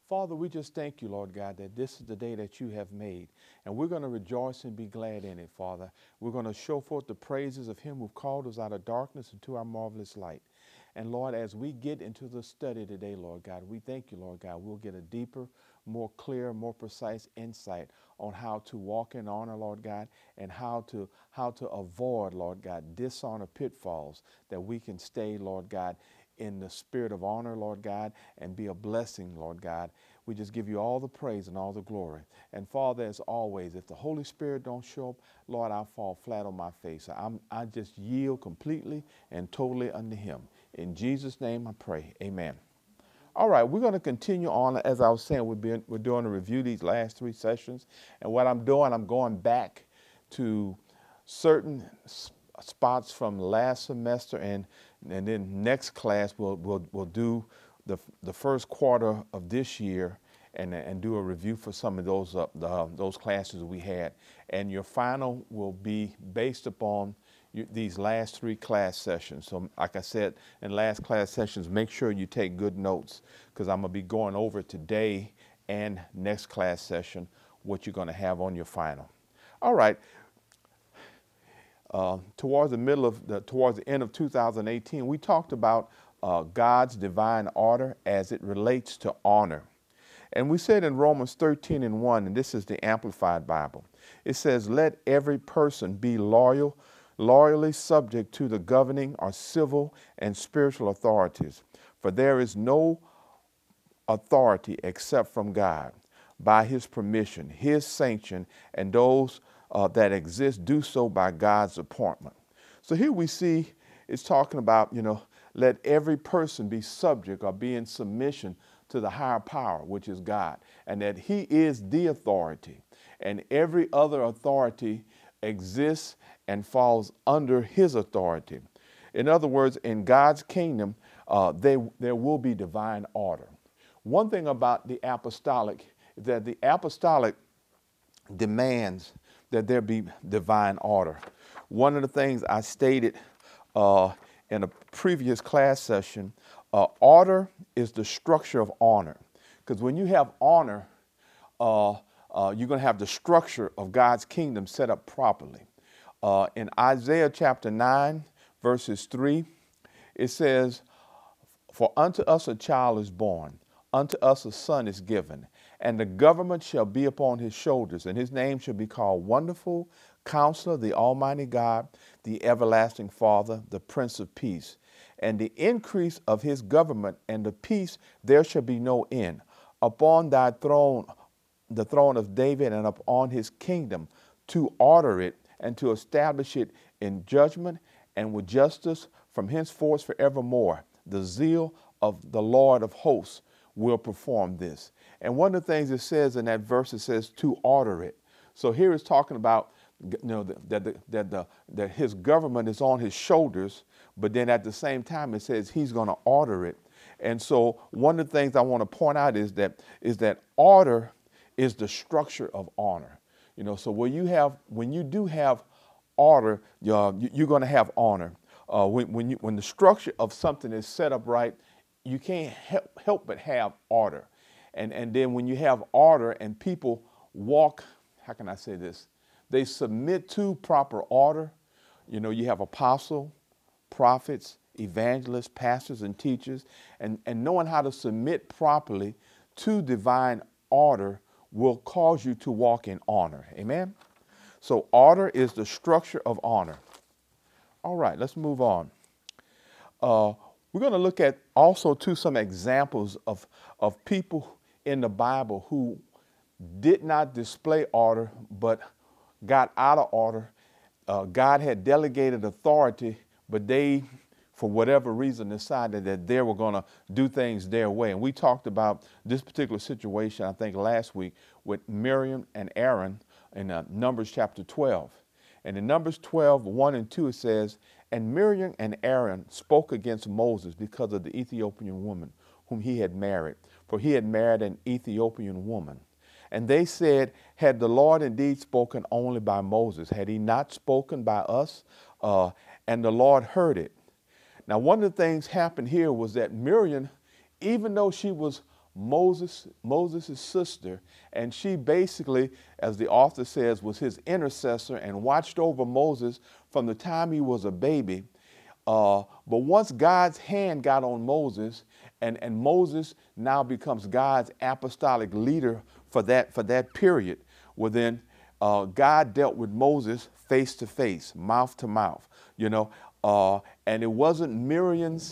Father, we just thank you, Lord God, that this is the day that you have made, and we're going to rejoice and be glad in it, Father. We're going to show forth the praises of him who called us out of darkness into our marvelous light. And Lord, as we get into the study today, Lord God, we thank you, Lord God, we'll get a deeper, more clear, more precise insight on how to walk in honor, Lord God, and how to avoid, Lord God, dishonor pitfalls, that we can stay, Lord God, in the spirit of honor, Lord God, and be a blessing, Lord God. We just give you all the praise and all the glory. And Father, as always, if the Holy Spirit don't show up, Lord, I'll fall flat on my face. I just yield completely and totally unto him. In Jesus' name I pray, amen. All right, we're going to continue on. As I was saying, we're doing a review these last 3 sessions. And what I'm doing, I'm going back to certain spots from last semester, and then next class we'll do the first quarter of this year and do a review for some of those classes we had. And your final will be based upon these last 3 class sessions. So like I said, in last class sessions, make sure you take good notes, because I'm going to be going over today and next class session what you're going to have on your final. All right. Towards the end of 2018, we talked about God's divine order as it relates to honor. And we said in Romans 13:1, and this is the Amplified Bible, it says, "Let every person be loyally subject to the governing or civil and spiritual authorities, for there is no authority except from God, by his permission, his sanction, and those that exist do so by God's appointment." So here we see it's talking about, let every person be subject or be in submission to the higher power, which is God, and that he is the authority, and every other authority exists and falls under his authority. In other words, in God's kingdom, there will be divine order. One thing about the apostolic is that the apostolic demands that there be divine order. One of the things I stated in a previous class session, order is the structure of honor. Because when you have honor, you're going to have the structure of God's kingdom set up properly. In Isaiah chapter 9, verses 3, it says, "For unto us a child is born, unto us a son is given, and the government shall be upon his shoulders, and his name shall be called Wonderful, Counselor, the Almighty God, the Everlasting Father, the Prince of Peace. And the increase of his government and the peace there shall be no end. Upon thy throne, the throne of David, and upon his kingdom, to order it and to establish it in judgment and with justice from henceforth forevermore. The zeal of the Lord of hosts will perform this." And one of the things it says in that verse, it says to order it. So here it's talking about, that his government is on his shoulders, but then at the same time it says he's going to order it. And so one of the things I want to point out is that order is the structure of honor. So when you do have order, you're going to have honor. When the structure of something is set up right, you can't help but have order. And then when you have order and people walk, how can I say this? They submit to proper order. You have apostle, prophets, evangelists, pastors, and teachers, and knowing how to submit properly to divine order will cause you to walk in honor. Amen? So order is the structure of honor. All right, let's move on. We're going to look at also some examples of people in the Bible who did not display order but got out of order. God had delegated authority, but they, for whatever reason, decided that they were going to do things their way. And we talked about this particular situation, I think, last week with Miriam and Aaron in Numbers chapter 12. And in Numbers 12, 1 and 2, it says, "And Miriam and Aaron spoke against Moses because of the Ethiopian woman whom he had married, for he had married an Ethiopian woman. And they said, had the Lord indeed spoken only by Moses? Had he not spoken by us? And the Lord heard it." Now, one of the things happened here was that Miriam, even though she was Moses' sister, and she basically, as the author says, was his intercessor and watched over Moses from the time he was a baby. But once God's hand got on Moses, and Moses now becomes God's apostolic leader for that period, well then God dealt with Moses face to face, mouth to mouth, and it wasn't Miriam's.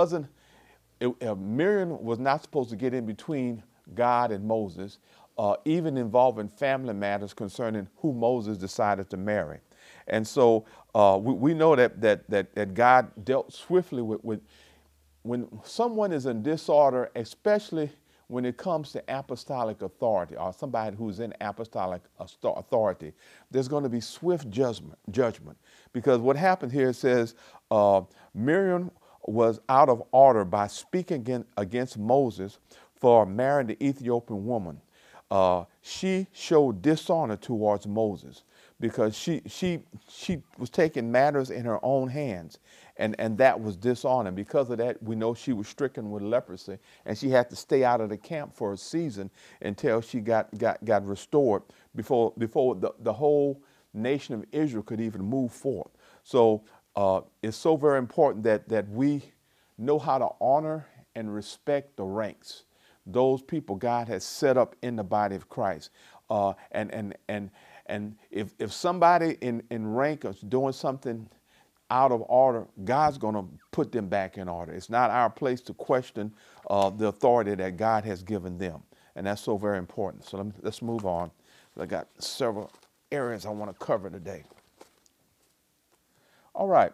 Miriam was not supposed to get in between God and Moses, even involving family matters concerning who Moses decided to marry. And so we know that God dealt swiftly with when someone is in disorder, especially when it comes to apostolic authority or somebody who's in apostolic authority, there's going to be swift judgment. Because what happened here says Miriam was out of order by speaking against Moses for marrying the Ethiopian woman. She showed dishonor towards Moses because she was taking matters in her own hands, and that was dishonor. Because of that, we know she was stricken with leprosy, and she had to stay out of the camp for a season until she got restored before the whole nation of Israel could even move forth. So it's so very important that we know how to honor and respect the ranks, those people God has set up in the body of Christ. And if somebody in rank is doing something out of order, God's going to put them back in order. It's not our place to question the authority that God has given them. And that's so very important. So let's move on. I got several areas I want to cover today. All right.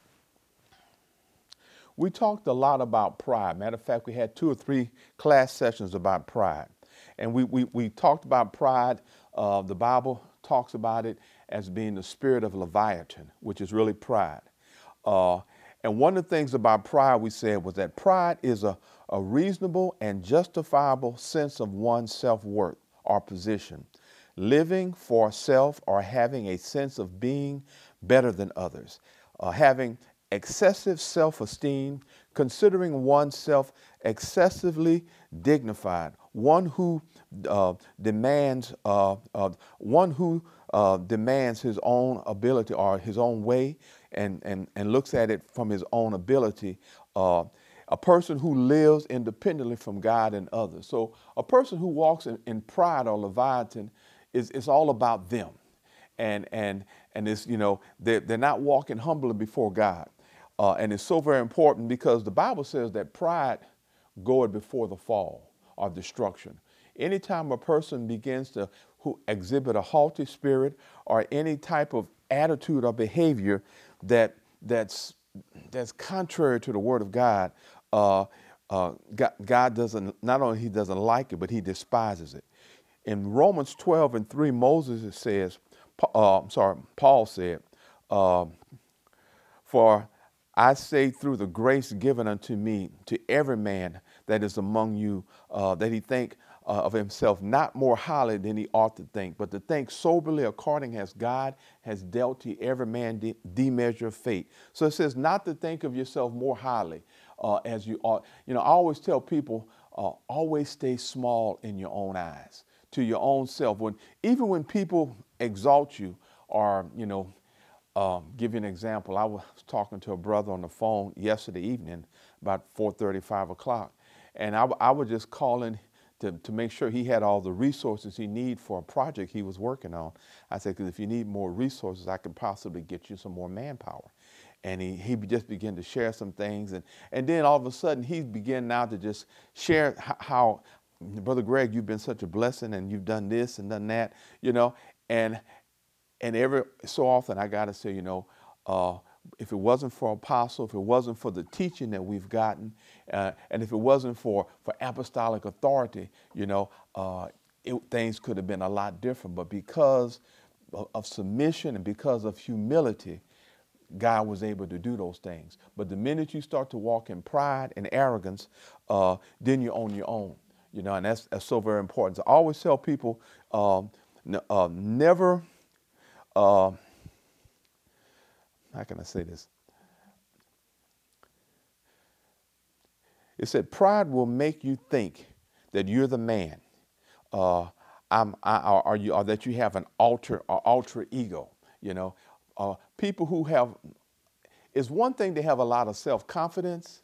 We talked a lot about pride. Matter of fact, we had 2 or 3 class sessions about pride. And we talked about pride. The Bible talks about it as being the spirit of Leviathan, which is really pride. And one of the things about pride we said was that pride is a reasonable and justifiable sense of one's self-worth or position, living for self or having a sense of being better than others, having excessive self-esteem, considering oneself excessively dignified, one who demands his own ability or his own way and looks at it from his own ability, a person who lives independently from God and others. So a person who walks in pride or Leviathan is all about them. And it's, they're not walking humbly before God. And it's so very important because the Bible says that pride goeth before the fall or destruction. Anytime a person begins to exhibit a haughty spirit or any type of attitude or behavior that's contrary to the Word of God, God doesn't, not only he doesn't like it, but he despises it. In Romans 12:3, Paul said, for I say through the grace given unto me, to every man that is among you, that he think of himself not more highly than he ought to think, but to think soberly according as God has dealt to every man the measure of fate. So it says not to think of yourself more highly as you ought. I always tell people, always stay small in your own eyes, to your own self. Even when people exalt you or, give you an example. I was talking to a brother on the phone yesterday evening about 4:30, 5 o'clock. And I was just calling to make sure he had all the resources he needed for a project he was working on. I said, because if you need more resources, I could possibly get you some more manpower. And he just began to share some things. And then all of a sudden, he began now to just share how, Brother Greg, you've been such a blessing and you've done this and done that, And every so often I got to say, if it wasn't for Apostle, if it wasn't for the teaching that we've gotten, and if it wasn't for apostolic authority, things could have been a lot different. But because of submission and because of humility, God was able to do those things. But the minute you start to walk in pride and arrogance, then you're on your own. And that's so very important. So I always tell people, never. How can I say this? It said pride will make you think that you're the man. Uh, or that you have an alter ego. You know, people who have, it's one thing to have a lot of self-confidence,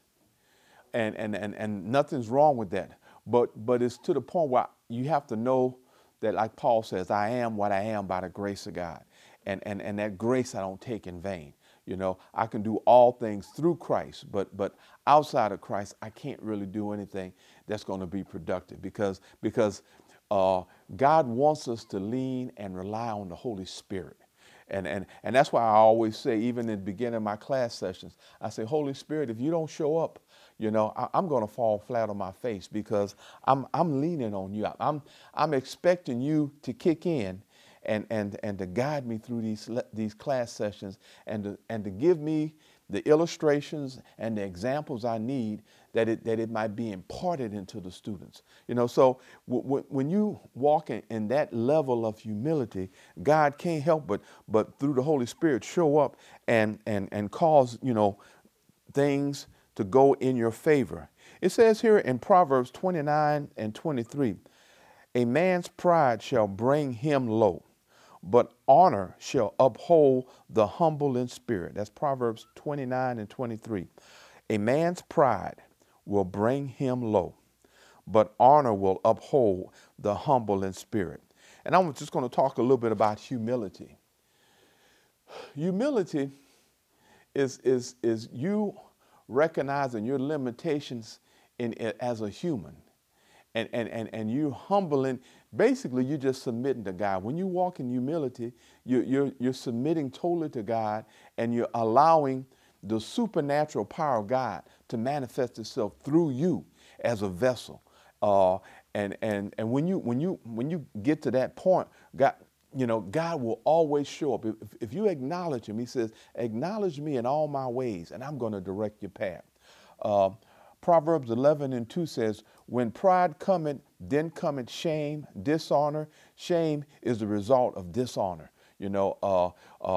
and nothing's wrong with that. But it's to the point where you have to know that, like Paul says, I am what I am by the grace of God. And that grace I don't take in vain. You know, I can do all things through Christ, but outside of Christ, I can't really do anything that's going to be productive, because God wants us to lean and rely on the Holy Spirit. And that's why I always say, even in the beginning of my class sessions, I say, Holy Spirit, if you don't show up, you know, I'm going to fall flat on my face, because I'm leaning on you. I'm expecting you to kick in and to guide me through these class sessions, and to give me the illustrations and the examples I need, that it might be imparted into the students. You know, so when you walk in that level of humility, God can't help but through the Holy Spirit show up and cause, you know, things to go in your favor. It says here in Proverbs 29 and 23, a man's pride shall bring him low, but honor shall uphold the humble in spirit. That's Proverbs 29 and 23. A man's pride will bring him low, but honor will uphold the humble in spirit. And I'm just going to talk a little bit about humility. Humility is you recognizing your limitations as a human, and you humbling. Basically, you're just submitting to God. When you walk in humility, you're submitting totally to God, and you're allowing the supernatural power of God to manifest itself through you as a vessel. And when you get to that point, God, you know, God will always show up. If you acknowledge him, he says, acknowledge me in all my ways, and I'm going to direct your path. Proverbs 11 and 2 says, when pride cometh, then cometh shame, dishonor. Shame is the result of dishonor. You know,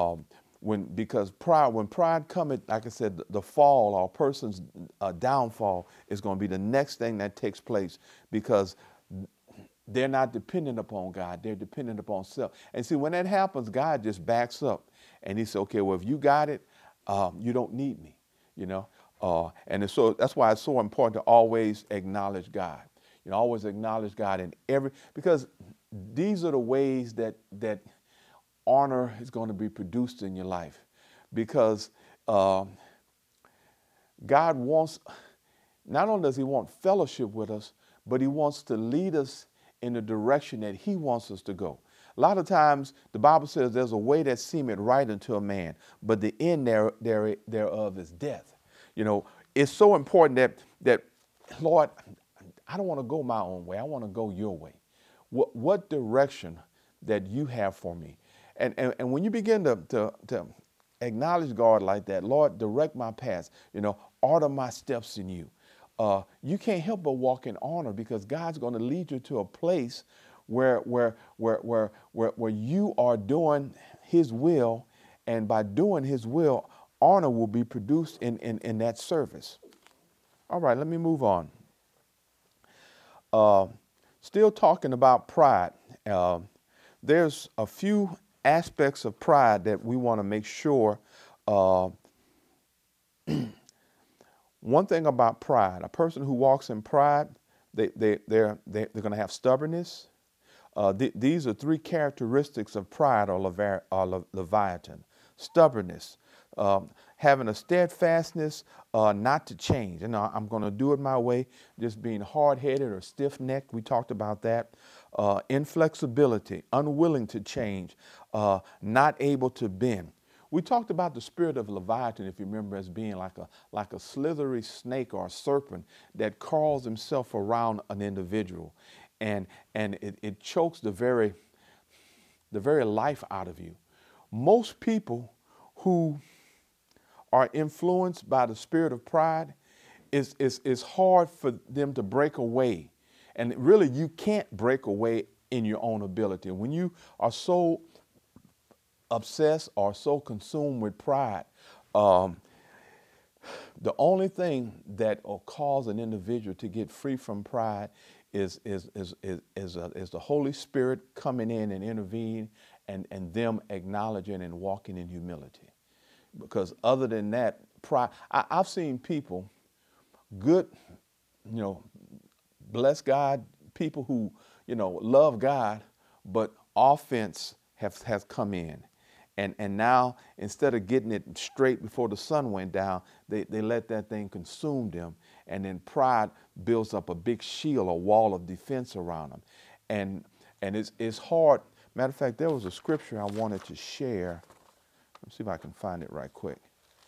when pride cometh, like I said, the fall, or a person's downfall is going to be the next thing that takes place, because they're not dependent upon God. They're dependent upon self. And see, when that happens, God just backs up, and he says, okay, well, if you got it, you don't need me, you know. And so that's why it's so important to always acknowledge God. You know, always acknowledge God in because these are the ways that honor is going to be produced in your life. Because God wants, not only does he want fellowship with us, but he wants to lead us in the direction that he wants us to go. A lot of times the Bible says there's a way that seemeth right unto a man, but the end thereof is death. You know, it's so important that Lord, I don't want to go my own way. I want to go your way. What direction that you have for me? And when you begin to acknowledge God like that, Lord, direct my paths, you know, order my steps in you. You can't help but walk in honor, because God's going to lead you to a place where you are doing his will, and by doing his will, honor will be produced in that service. All right, let me move on. Still talking about pride. There's a few aspects of pride that we want to make sure. One thing about pride, a person who walks in pride, they're going to have stubbornness. These are three characteristics of pride or Leviathan. Stubbornness, having a steadfastness not to change. And I'm going to do it my way, just being hard-headed or stiff-necked. We talked about that. Inflexibility, unwilling to change, not able to bend. We talked about the spirit of Leviathan, if you remember, as being like a slithery snake or a serpent that crawls himself around an individual, and it chokes the very life out of you. Most people who are influenced by the spirit of pride, it's hard for them to break away. And really, you can't break away in your own ability. When you are so obsessed or so consumed with pride, the only thing that will cause an individual to get free from pride is the Holy Spirit coming in and intervening, and them acknowledging and walking in humility. Because other than that, pride. I've seen people, good, you know, bless God, people who, love God, but offense has come in. And now, instead of getting it straight before the sun went down, they let that thing consume them. And then pride builds up a big shield, a wall of defense around them. And it's hard. Matter of fact, there was a scripture I wanted to share. Let's see if I can find it right quick.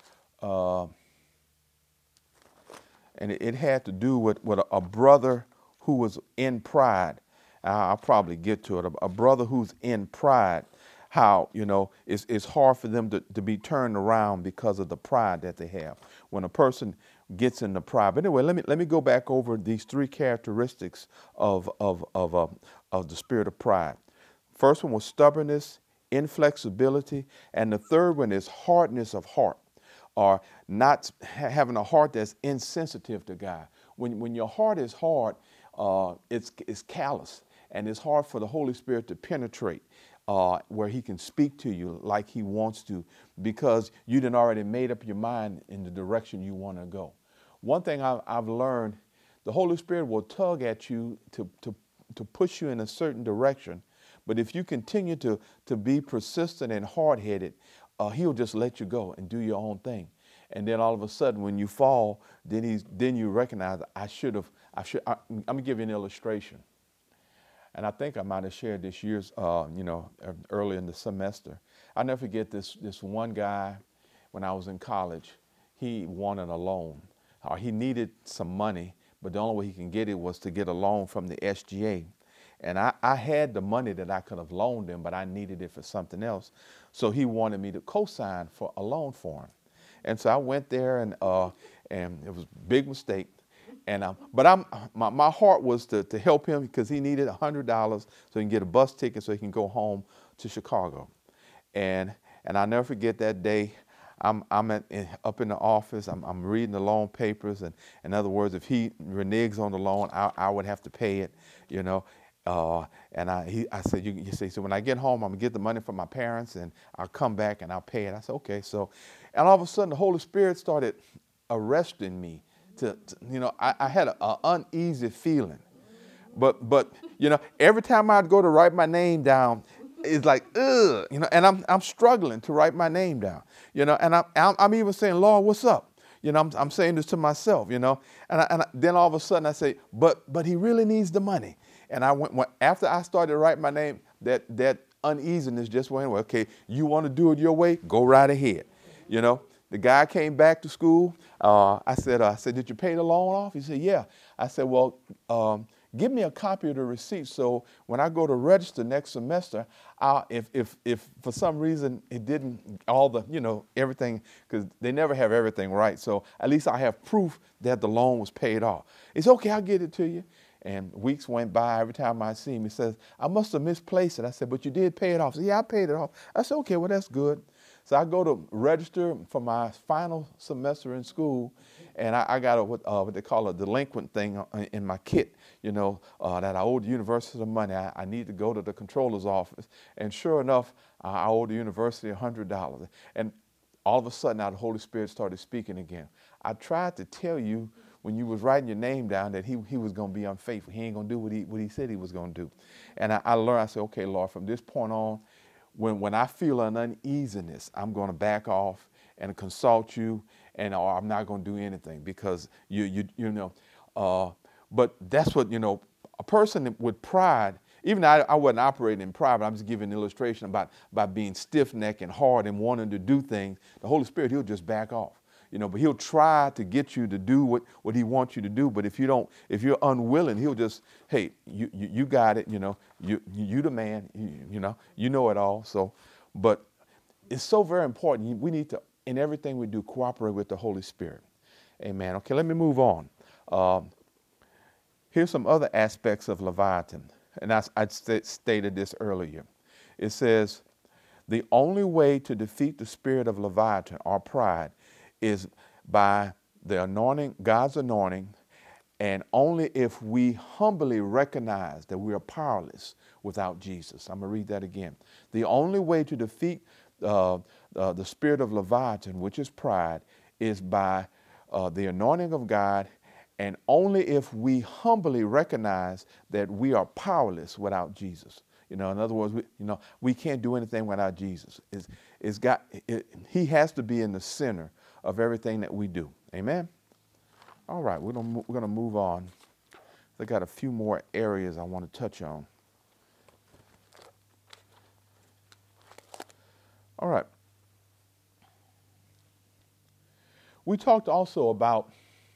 And it had to do with a brother who was in pride. I'll probably get to it. A brother who's in pride, how, it's hard for them to be turned around because of the pride that they have. When a person gets into pride. But anyway, let me go back over these three characteristics of the spirit of pride. First one was stubbornness, inflexibility, and the third one is hardness of heart, or not having a heart that's insensitive to God. When your heart is hard, it's callous, and it's hard for the Holy Spirit to penetrate where he can speak to you like he wants to, because you done already made up your mind in the direction you want to go. One thing I've learned, the Holy Spirit will tug at you to push you in a certain direction, but if you continue to be persistent and hard-headed, he'll just let you go and do your own thing. And then all of a sudden, when you fall, then you recognize, I'm gonna give you an illustration. And I think I might have shared this early in the semester. I'll never forget this one guy when I was in college. He wanted a loan, or he needed some money, but the only way he can get it was to get a loan from the SGA. And I had the money that I could have loaned him, but I needed it for something else. So he wanted me to co-sign for a loan for him. And so I went there, and it was a big mistake. But my heart was to help him, because he needed $100 so he can get a bus ticket so he can go home to Chicago. And I'll never forget that day. I'm up in the office. I'm reading the loan papers, and in other words, if he reneges on the loan, I would have to pay it, And I said, you say, so when I get home, I'm gonna get the money from my parents, and I'll come back and I'll pay it. I said, okay. So, and all of a sudden, the Holy Spirit started arresting me. I had an uneasy feeling, but every time I'd go to write my name down, it's like, ugh, and I'm struggling to write my name down, and I'm even saying, Lord, what's up? I'm saying this to myself, and then all of a sudden I say, but he really needs the money. And after I started to write my name, that uneasiness just went away. Okay, you want to do it your way? Go right ahead. The guy came back to school. I said, did you pay the loan off? He said, yeah. I said, well, give me a copy of the receipt, so when I go to register next semester, if for some reason it didn't, everything, because they never have everything right, so at least I have proof that the loan was paid off. It's okay, I'll get it to you. And weeks went by. Every time I see him, he says, I must have misplaced it. I said, but you did pay it off. He said, yeah, I paid it off. I said, okay, well, that's good. So I go to register for my final semester in school, and I got what they call a delinquent thing in my kit, that I owed the university some money. I need to go to the controller's office. And sure enough, I owed the university $100. And all of a sudden, now the Holy Spirit started speaking again. I tried to tell you when you was writing your name down that he was going to be unfaithful. He ain't going to do what he said he was going to do. And I learned, I said, okay, Lord, from this point on, when I feel an uneasiness, I'm going to back off and consult you, or I'm not going to do anything, because but that's what, a person with pride, even though I wasn't operating in pride, but I'm just giving an illustration about being stiff-necked and hard and wanting to do things. The Holy Spirit, he'll just back off. But he'll try to get you to do what he wants you to do. But if you're unwilling, he'll just, hey, you got it. You the man. You know it all. So, but it's so very important. We need to, in everything we do, cooperate with the Holy Spirit. Amen. Okay, let me move on. Here's some other aspects of Leviathan, and I stated this earlier. It says, the only way to defeat the spirit of Leviathan or pride is by the anointing, God's anointing, And only if we humbly recognize that we are powerless without Jesus. I'm going to read that again. The only way to defeat the spirit of Leviathan, which is pride, is by the anointing of God, and only if we humbly recognize that we are powerless without Jesus. In other words, we can't do anything without Jesus. He has to be in the center of everything that we do. Amen? All right, we're going to move on. I got a few more areas I want to touch on. All right. We talked also about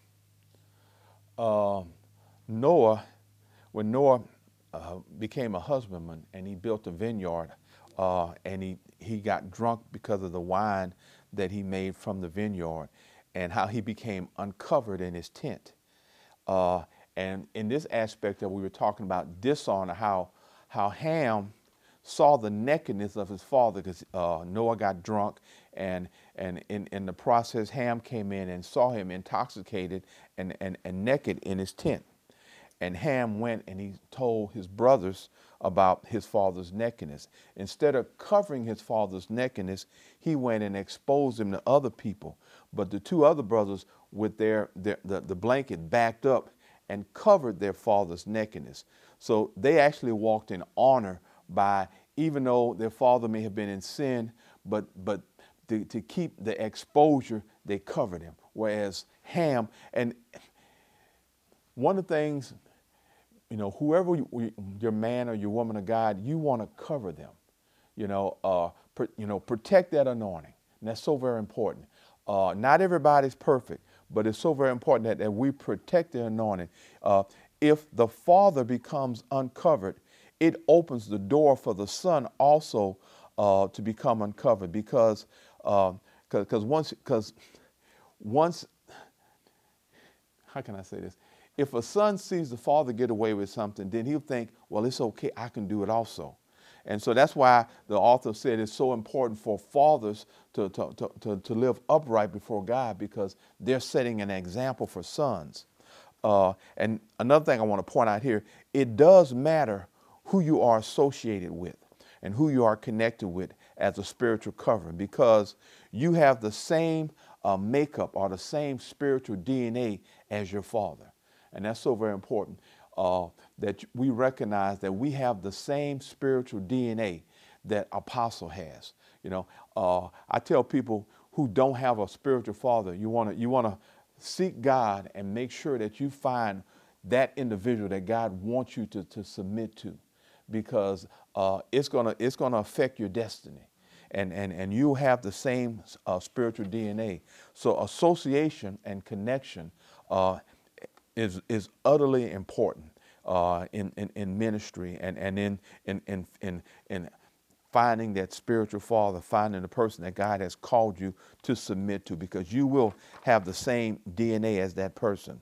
Noah, when Noah became a husbandman and he built a vineyard, and he got drunk because of the wine that he made from the vineyard, and how he became uncovered in his tent. And in this aspect that we were talking about dishonor, how Ham saw the nakedness of his father, because Noah got drunk, and in the process, Ham came in and saw him intoxicated and naked in his tent. And Ham went and he told his brothers about his father's nakedness. Instead of covering his father's nakedness, he went and exposed him to other people. But the two other brothers, with the blanket backed up and covered their father's nakedness. So they actually walked in honor by, even though their father may have been in sin, but to keep the exposure, they covered him. Whereas Ham, and one of the things, whoever your man or your woman of God, you want to cover them. Protect that anointing. And that's so very important. Not everybody's perfect, but it's so very important that we protect the anointing. If the father becomes uncovered, it opens the door for the son also to become uncovered, because once, how can I say this? If a son sees the father get away with something, then he'll think, well, it's okay, I can do it also. And so that's why the author said it's so important for fathers to live upright before God, because they're setting an example for sons. And another thing I want to point out here, it does matter who you are associated with and who you are connected with as a spiritual covering, because you have the same makeup or the same spiritual DNA as your father. And that's so very important, that we recognize that we have the same spiritual DNA that Apostle has. I tell people who don't have a spiritual father, you want to seek God and make sure that you find that individual that God wants you to submit to, because it's gonna affect your destiny, and you have the same spiritual DNA. So association and connection is utterly important in ministry and in finding that spiritual father, finding the person that God has called you to submit to, because you will have the same DNA as that person.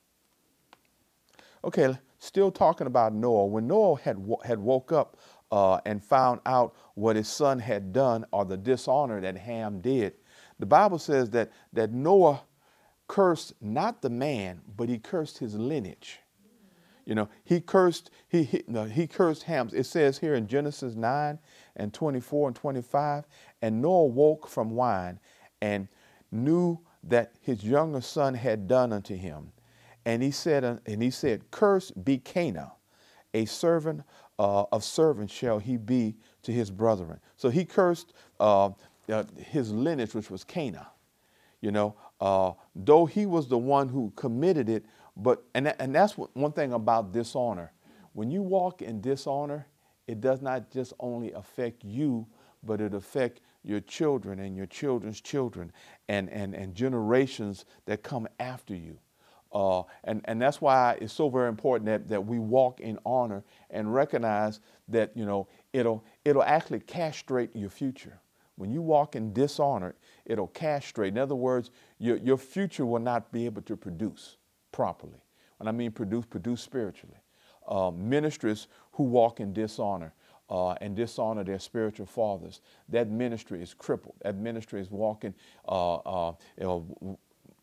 Okay, still talking about Noah. When Noah had woke up and found out what his son had done, or the dishonor that Ham did, the Bible says that Noah cursed not the man, but he cursed his lineage. He cursed Ham. It says here in Genesis 9 and 24 and 25, and Noah woke from wine and knew that his younger son had done unto him. And he said, cursed be Canaan, a servant of servants shall he be to his brethren. So he cursed his lineage, which was Canaan. Though he was the one who committed it, and that's one thing about dishonor. When you walk in dishonor, it does not just only affect you, but it affects your children and your children's children and generations that come after you. And that's why it's so very important that we walk in honor and recognize that, it'll actually castrate your future. When you walk in dishonor, it'll castrate. In other words, your future will not be able to produce properly. When I mean produce spiritually. Ministries who walk in dishonor and dishonor their spiritual fathers, that ministry is crippled. That ministry is walking,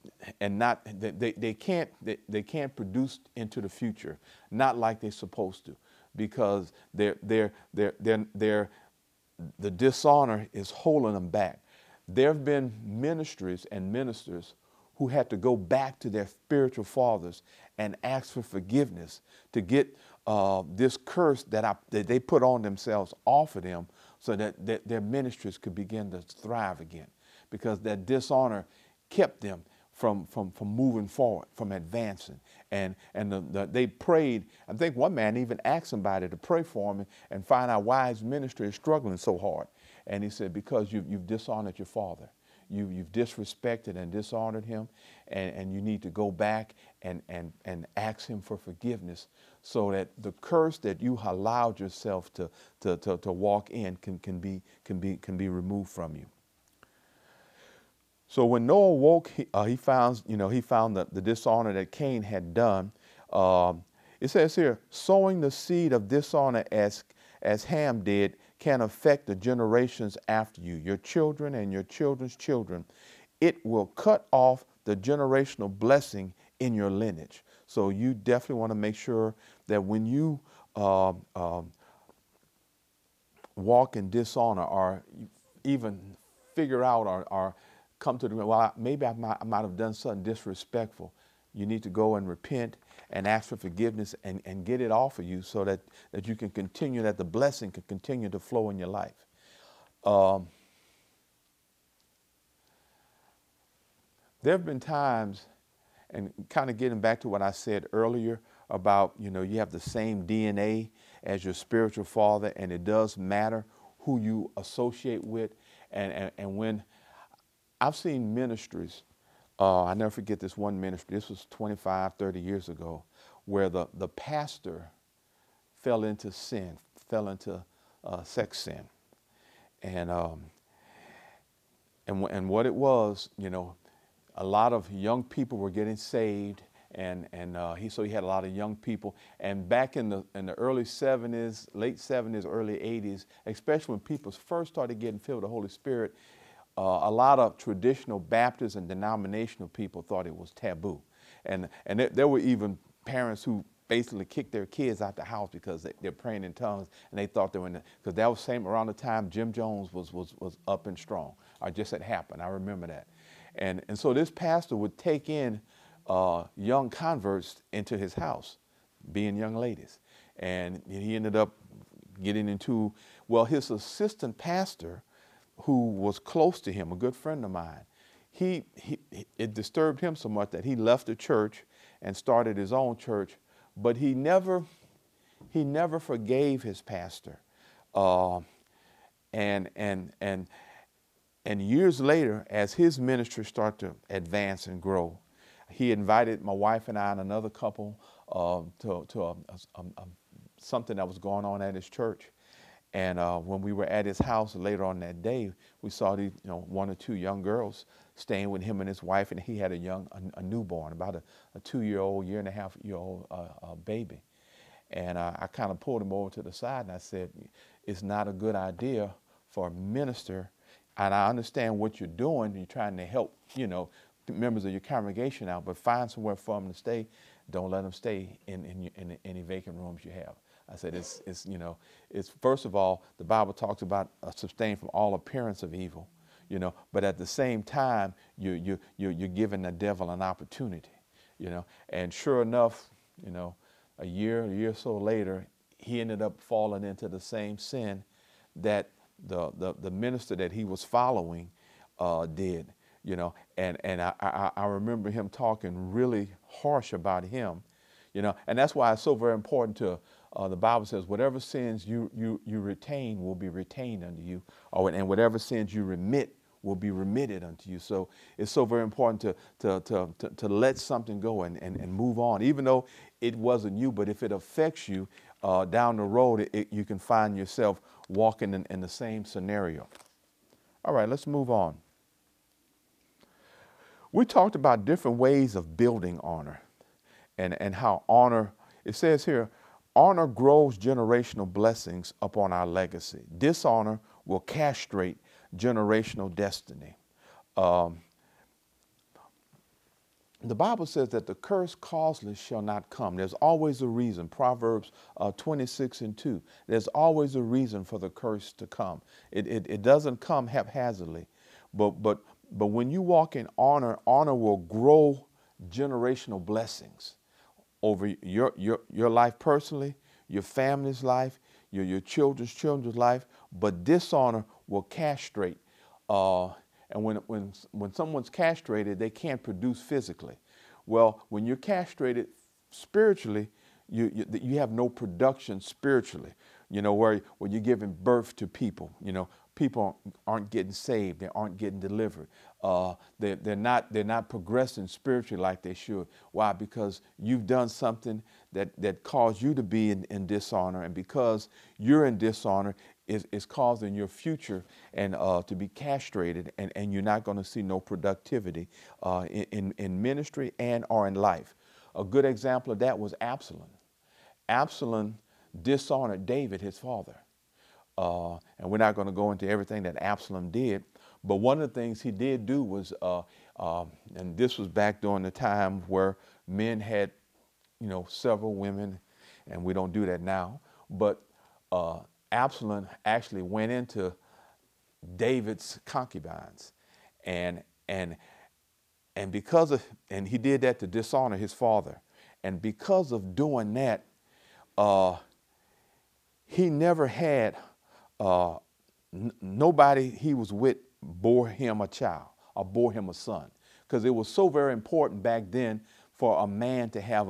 and not they can't produce into the future, not like they're supposed to, because they're the dishonor is holding them back. There have been ministries and ministers who had to go back to their spiritual fathers and ask for forgiveness to get this curse that they put on themselves off of them, so that their ministries could begin to thrive again, because that dishonor kept them from moving forward, from advancing. And they prayed. I think one man even asked somebody to pray for him and find out why his ministry is struggling so hard. And he said, because you've dishonored your father. You've disrespected and dishonored him, and you need to go back and ask him for forgiveness, so that the curse that you allowed yourself to walk in can be removed from you. So when Noah woke, he found the dishonor that Cain had done. It says here, sowing the seed of dishonor as Ham did can affect the generations after you, your children and your children's children. It will cut off the generational blessing in your lineage. So you definitely want to make sure that when you walk in dishonor, or even figure out or come to the, well, maybe I might have done something disrespectful, you need to go and repent and ask for forgiveness and get it off of you, so that you can continue, that the blessing can continue to flow in your life. There have been times, and kind of getting back to what I said earlier about, you have the same DNA as your spiritual father, and it does matter who you associate with. And when I've seen ministries, I never forget this one ministry, this was 25, 30 years ago, where the pastor fell into sin, fell into sex sin. And what it was, a lot of young people were getting saved, and he had a lot of young people. And back in the early 70s, late 70s, early 80s, especially when people first started getting filled with the Holy Spirit, a lot of traditional Baptists and denominational people thought it was taboo. And there were even parents who basically kicked their kids out the house because they're praying in tongues, and they thought they were because that was same around the time Jim Jones was up and strong, or just had happened. I remember that. And so this pastor would take in young converts into his house, being young ladies. And he ended up getting into, well, his assistant pastor, who was close to him, a good friend of mine, it disturbed him so much that he left the church and started his own church, but he never forgave his pastor. And years later, as his ministry started to advance and grow, he invited my wife and I and another couple to something that was going on at his church. And when we were at his house later on that day, we saw these, one or two young girls staying with him and his wife, and he had a newborn, about a 2-year-old, 1.5-year-old baby. And I kind of pulled him over to the side and I said, it's not a good idea for a minister, and I understand what you're doing, you're trying to help, members of your congregation out, but find somewhere for them to stay. Don't let them stay in any vacant rooms you have. I said, it's first of all, the Bible talks about abstain from all appearance of evil, but at the same time, you're giving the devil an opportunity, and sure enough, a year or so later, he ended up falling into the same sin that the minister that he was following did, and I remember him talking really harsh about him, and that's why it's so very important to, the Bible says, whatever sins you retain will be retained unto you, and whatever sins you remit will be remitted unto you. So it's so very important to let something go and move on, even though it wasn't you, but if it affects you down the road, you can find yourself walking in the same scenario. All right, let's move on. We talked about different ways of building honor and how honor, it says here, honor grows generational blessings upon our legacy. Dishonor will castrate generational destiny. The Bible says that the curse causeless shall not come. There's always a reason. Proverbs 26:2. There's always a reason for the curse to come. It doesn't come haphazardly. But but but when you walk in honor, honor will grow generational blessings over your life personally, your family's life, your children's life. But dishonor will castrate. Uh, and when someone's castrated, they can't produce physically. Well, when you're castrated spiritually, you have no production spiritually. Where you're giving birth to people. People aren't getting saved. They aren't getting delivered. They're not progressing spiritually like they should. Why? Because you've done something that caused you to be in dishonor, and because you're in dishonor, is causing your future and to be castrated, and you're not going to see no productivity in ministry and or in life. A good example of that was Absalom. Absalom dishonored David, his father. And we're not going to go into everything that Absalom did, but one of the things he did do was, and this was back during the time where men had, several women, and we don't do that now, but Absalom actually went into David's concubines, and and and he did that to dishonor his father, and because of doing that, uh, he never had uh, nobody he was with bore him a child or bore him a son, because it was so very important back then for a man to have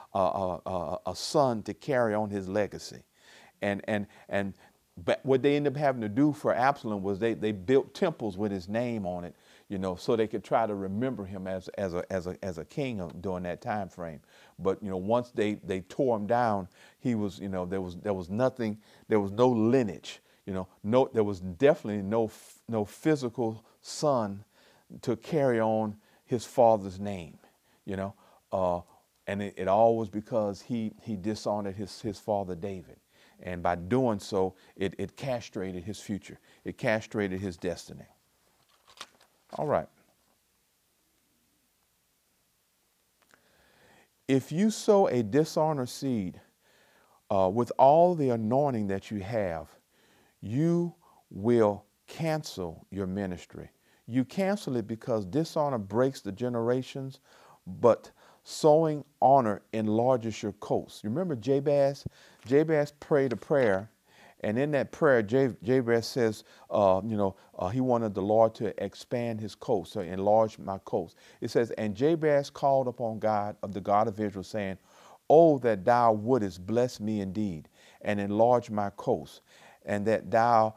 a son to carry on his legacy. And but what they ended up having to do for Absalom was they built temples with his name on it, so they could try to remember him as a king during that time frame. But once they tore him down, he was, there was nothing, there was no lineage, no, there was definitely no physical son to carry on his father's name, you know, and it all was because he dishonored his father David. And by doing so, it castrated his future. It castrated his destiny. All right. If you sow a dishonored seed with all the anointing that you have, you will cancel your ministry. You cancel it because dishonor breaks the generations, but sowing honor enlarges your coast. You remember Jabez? Jabez prayed a prayer, and in that prayer, Jabez says, he wanted the Lord to expand his coast, so enlarge my coast. It says, and Jabez called upon God, of the God of Israel, saying, oh, that thou wouldest bless me indeed, and enlarge my coast, and that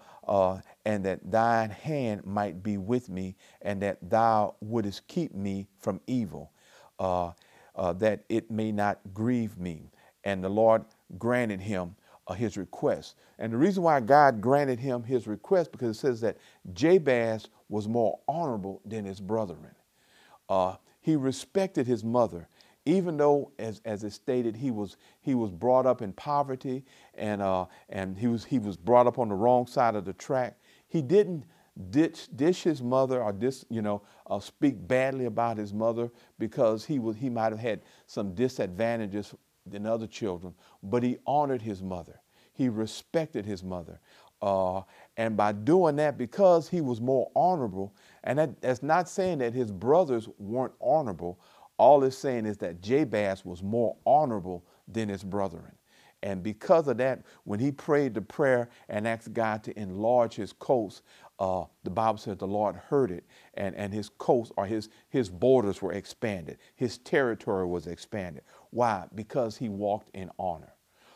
thine hand might be with me, and that thou wouldest keep me from evil, that it may not grieve me. And the Lord granted him his request. And the reason why God granted him his request, because it says that Jabez was more honorable than his brethren. He respected his mother, even though, as it stated, he was brought up in poverty, and he was brought up on the wrong side of the track. He didn't dish his mother, or speak badly about his mother, because he might have had some disadvantages than other children, but he honored his mother. He respected his mother. And by doing that, because he was more honorable, and that's not saying that his brothers weren't honorable, all it's saying is that Jabez was more honorable than his brethren. And because of that, when he prayed the prayer and asked God to enlarge his coast, the Bible says the Lord heard it, and his coast, or his borders, were expanded. His territory was expanded. Why? Because he walked in honor.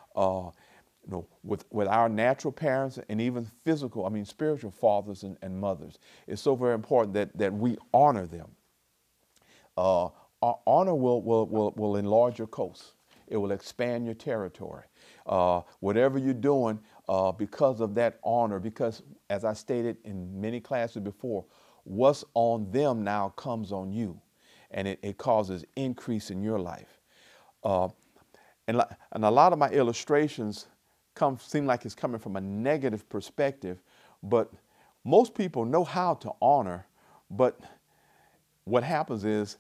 With our natural parents, and even spiritual fathers and mothers, it's so very important that we honor them. Honor will enlarge your coast. It will expand your territory. Whatever you're doing, because of that honor, because, as I stated in many classes before, what's on them now comes on you, and it causes increase in your life. And a lot of my illustrations seem like it's coming from a negative perspective, but most people know how to honor, but what happens is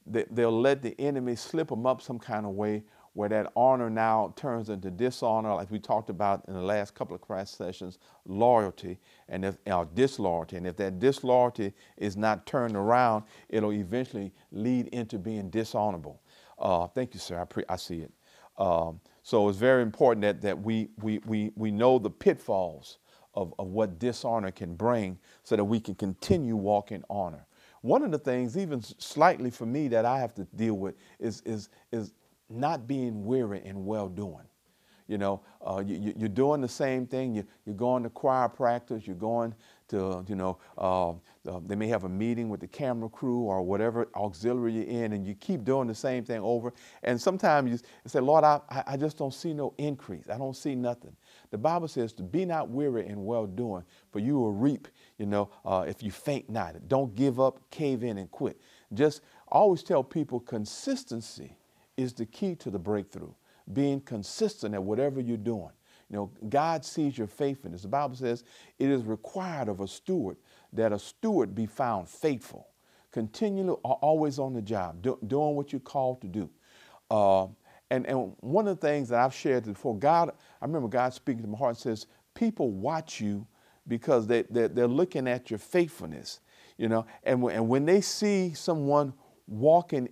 they'll let the enemy slip them up some kind of way where that honor now turns into dishonor, like we talked about in the last couple of class sessions, loyalty and disloyalty. And if that disloyalty is not turned around, it'll eventually lead into being dishonorable. Thank you, sir. I see it. So it's very important that we know the pitfalls of what dishonor can bring so that we can continue walking honor. One of the things, even slightly for me, that I have to deal with is not being weary in well-doing. You know, you're doing the same thing. You're going to choir practice. You're going to, they may have a meeting with the camera crew or whatever auxiliary you're in, and you keep doing the same thing over. And sometimes you say, Lord, I just don't see no increase. I don't see nothing. The Bible says to be not weary in well-doing, for you will reap, if you faint not. Don't give up, cave in, and quit. Just always tell people consistency is the key to the breakthrough. Being consistent at whatever you're doing. God sees your faithfulness. The Bible says it is required of a steward that a steward be found faithful, continually, always on the job, doing what you're called to do. And one of the things that I've shared before, I remember God speaking to my heart and says, people watch you because they're looking at your faithfulness, and when they see someone walking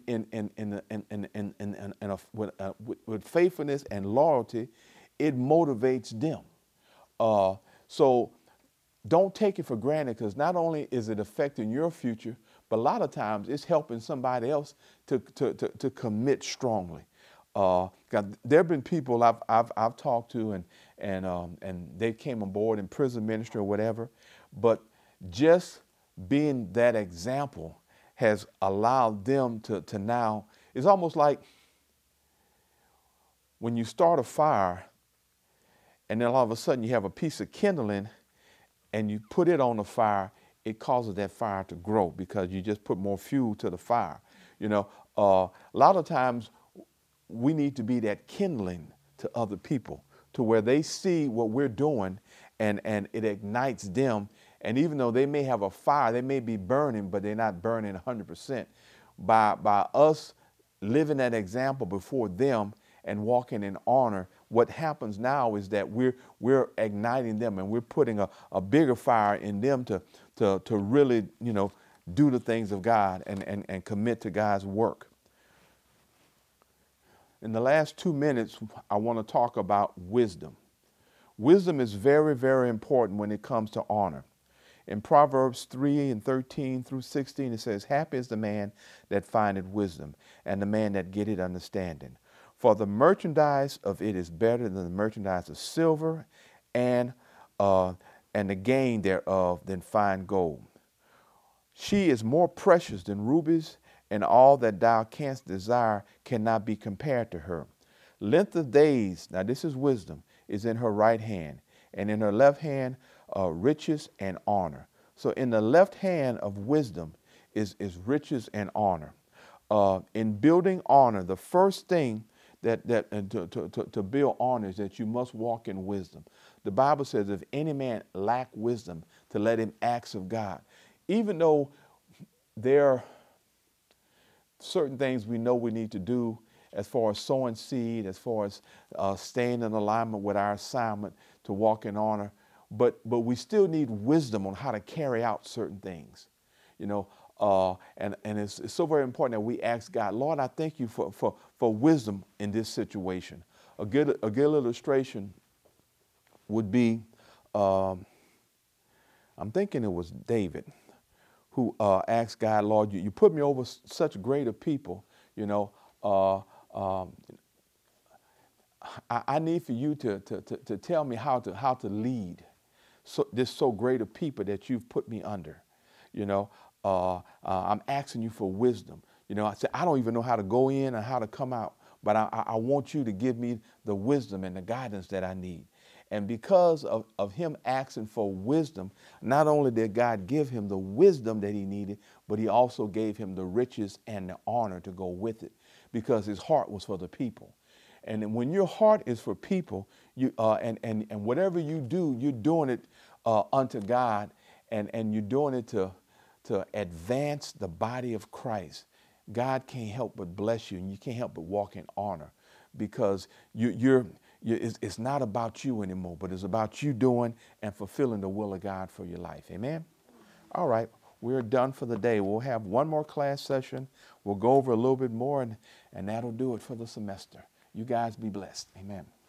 with faithfulness and loyalty, it motivates them. So don't take it for granted, because not only is it affecting your future, but a lot of times it's helping somebody else to commit strongly. There have been people I've talked to and they came on board in prison ministry or whatever, but just being that example has allowed them to now, it's almost like when you start a fire and then all of a sudden you have a piece of kindling and you put it on the fire, it causes that fire to grow because you just put more fuel to the fire. A lot of times we need to be that kindling to other people to where they see what we're doing and it ignites them. And even though they may have a fire, they may be burning, but they're not burning 100%. By us living that example before them and walking in honor, what happens now is that we're igniting them and we're putting a bigger fire in them to really, do the things of God and commit to God's work. In the last 2 minutes, I want to talk about wisdom. Wisdom is very, very important when it comes to honor. In Proverbs 3:13-16, it says, happy is the man that findeth wisdom, and the man that getteth understanding. For the merchandise of it is better than the merchandise of silver, and the gain thereof than fine gold. She is more precious than rubies, and all that thou canst desire cannot be compared to her. Length of days, now this is wisdom, is in her right hand, and in her left hand riches and honor. So in the left hand of wisdom is riches and honor. In building honor, the first thing to build honor is that you must walk in wisdom. The Bible says if any man lack wisdom, to let him ask of God. Even though there are certain things we know we need to do as far as sowing seed, as far as staying in alignment with our assignment to walk in honor, but we still need wisdom on how to carry out certain things, and it's so very important that we ask God, Lord, I thank you for wisdom in this situation. A good illustration would be, I'm thinking it was David, who asked God, Lord, you put me over such greater people, I need for you to tell me how to lead this so great a people that you've put me under. I'm asking you for wisdom. I said, I don't even know how to go in and how to come out, but I want you to give me the wisdom and the guidance that I need. And because of him asking for wisdom, not only did God give him the wisdom that he needed, but he also gave him the riches and the honor to go with it, because his heart was for the people. And when your heart is for people, you and whatever you do, you're doing it unto God, and you're doing it to advance the body of Christ. God can't help but bless you, and you can't help but walk in honor, because it's not about you anymore, but it's about you doing and fulfilling the will of God for your life. Amen? All right, we're done for the day. We'll have one more class session. We'll go over a little bit more, and that'll do it for the semester. You guys be blessed. Amen.